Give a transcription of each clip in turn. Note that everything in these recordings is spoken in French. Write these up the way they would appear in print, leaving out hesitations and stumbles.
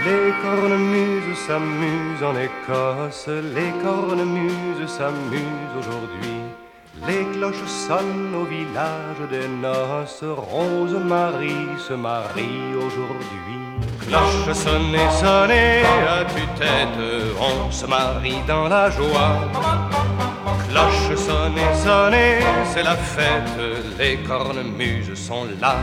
Les cornemuses s'amusent en Écosse, les cornemuses s'amusent aujourd'hui. Les cloches sonnent au village des noces, Rose-Marie se marie aujourd'hui. Cloche sonnez, sonnez, à tue-tête, on se marie dans la joie. Cloche sonnez, sonnez, c'est la fête, les cornemuses sont là.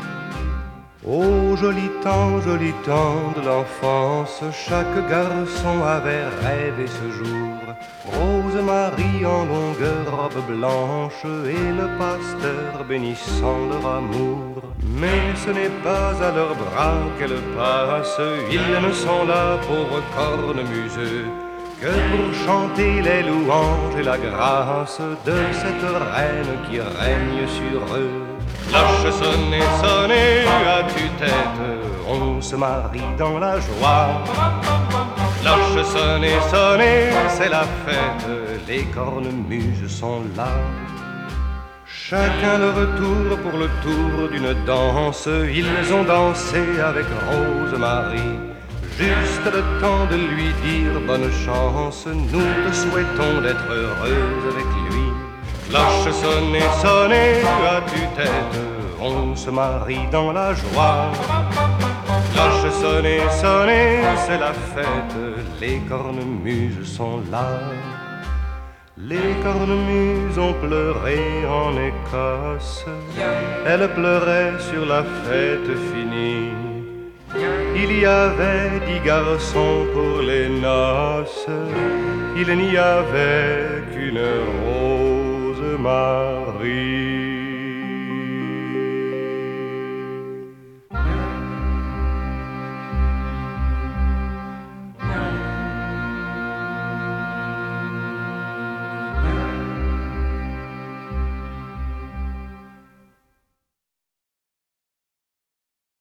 Ô joli temps de l'enfance, chaque garçon avait rêvé ce jour. Rose-Marie en longue robe blanche et le pasteur bénissant leur amour. Mais ce n'est pas à leurs bras qu'elles passent, ils ne sont là, pauvres cornemuseux, que pour chanter les louanges et la grâce de cette reine qui règne sur eux. Cloche sonnez, sonnez, à tue-tête, on se marie dans la joie. Cloche sonnez, sonnez, c'est la fête, les cornemuses sont là. Chacun leur tour pour le tour d'une danse, ils ont dansé avec Rose-Marie. Juste le temps de lui dire bonne chance, nous te souhaitons d'être heureuse avec lui. Cloche sonnez, sonnez, à tue-tête, on se marie dans la joie. Cloche sonnez, sonnez, c'est la fête, les cornemuses sont là. Les cornemuses ont pleuré en Écosse, elles pleuraient sur la fête finie. Il y avait 10 garçons pour les noces, il n'y avait qu'une Rose-Marie.